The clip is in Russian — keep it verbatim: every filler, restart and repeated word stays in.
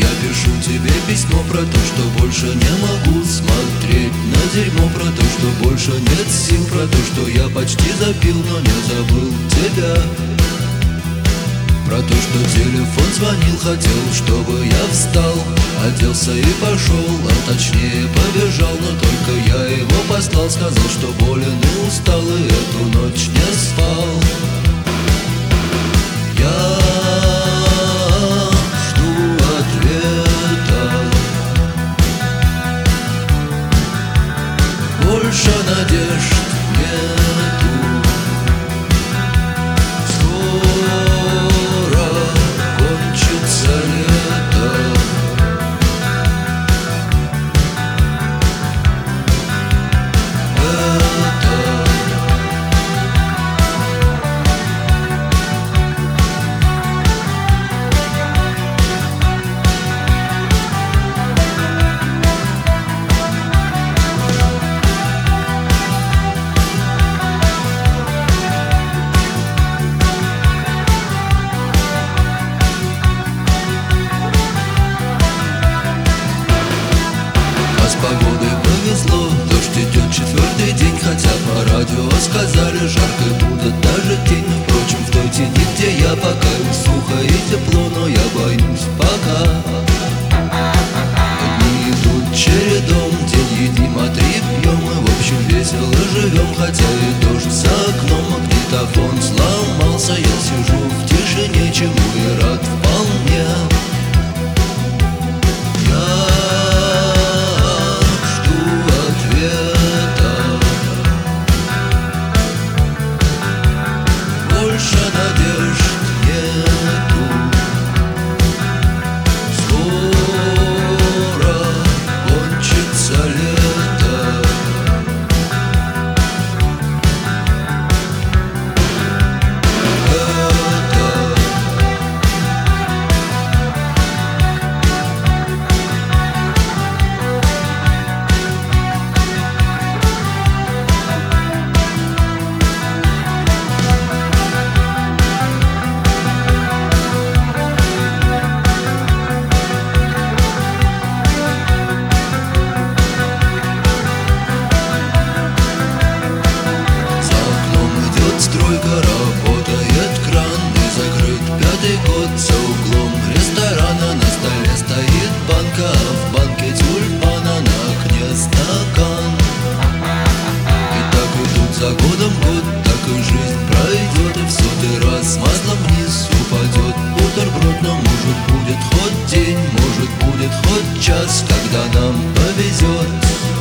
Я пишу тебе письмо про то, что больше не могу смотреть на дерьмо, про то, что больше нет сил, про то, что я почти запил, но не забыл тебя. Про то, что телефон звонил, хотел, чтобы я встал, оделся и пошел, а точнее побежал. Но только я его послал, сказал, что болен и устал, и эту ночь не спал. Я жду ответа, больше надежд нету. Погодой повезло, дождь идет четвертый день, хотя по радио сказали, жарко будет даже тень. Но, впрочем, в той тени, где я, пока сухо и тепло, но я боюсь пока. Дни идут чередом, день едим, а три пьем, и в общем весело живем, хотя и дождь за окном. Магнитофон сломался, я сижу в тишине, чему и рад вполне. Больше надежд нету. Скоро кончится лето. Стройка, работает кран, и закрыт пятый год. За углом ресторана на столе стоит банка, а в банке тюльпана, на окне стакан. И так идут за годом год, так и жизнь пройдет, и в сотый раз маслом вниз упадет бутерброд. Но может будет хоть день, может будет хоть час, когда нам повезет.